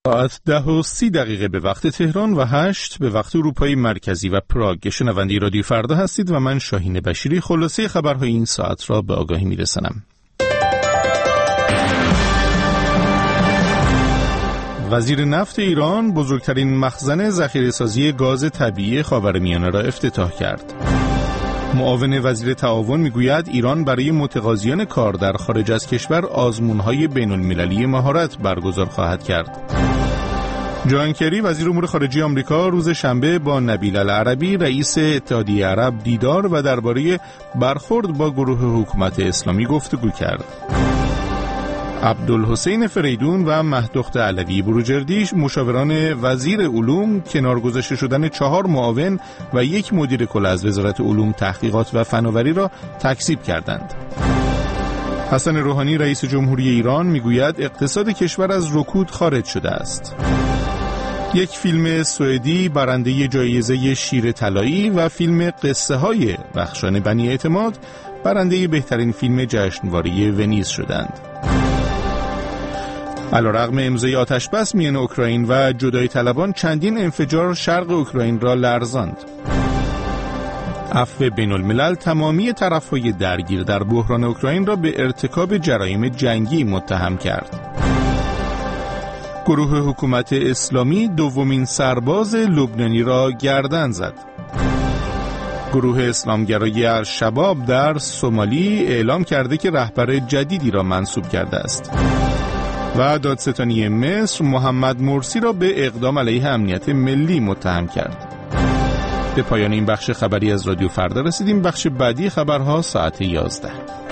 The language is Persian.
ساعت 10:30 به وقت تهران و 8 به وقت اروپای مرکزی و پراگ. شنونده رادیو فردا هستید و من شاهین بشیری خلاصه خبرهای این ساعت را به آگاهی میرسانم. وزیر نفت ایران بزرگترین مخزن ذخیره‌سازی گاز طبیعی خاورمیانه را افتتاح کرد. معاون وزیر تعاون میگوید ایران برای متقاضیان کار در خارج از کشور آزمون‌های بین‌المللی مهارت برگزار خواهد کرد. جان کری وزیر امور خارجه آمریکا روز شنبه با نبیل العربی رئیس اتحادیه عرب دیدار و درباره برخورد با گروه حکومت اسلامی گفتگو کرد. عبدالحسین فریدون و مهدخت علوی بروجردی مشاوران وزیر علوم کنار گذاشته شدن 4 معاون و 1 مدیر کل از وزارت علوم تحقیقات و فناوری را تکذیب کردند. حسن روحانی رئیس جمهوری ایران میگوید اقتصاد کشور از رکود خارج شده است. یک فیلم سوئدی برنده جایزه شیر طلایی و فیلم قصه های رخشان بنی اعتماد برنده بهترین فیلم جشنواره ونیز شدند. علیرغم امضای آتشبس میان اوکراین و جدایی طلبان چندین انفجار شرق اوکراین را لرزاند. عفو بین الملل تمامی طرف‌های درگیر در بحران اوکراین را به ارتکاب جرایم جنگی متهم کرد. گروه حکومت اسلامی دومین سرباز لبنانی را گردن زد. گروه اسلامگرای الشباب در سومالی اعلام کرده که رهبر جدیدی را منصوب کرده است. و دادستانی مصر محمد مرسی را به اقدام علیه امنیت ملی متهم کرد. به پایان این بخش خبری از رادیو فردا رسیدیم. بخش بعدی خبرها ساعت 11.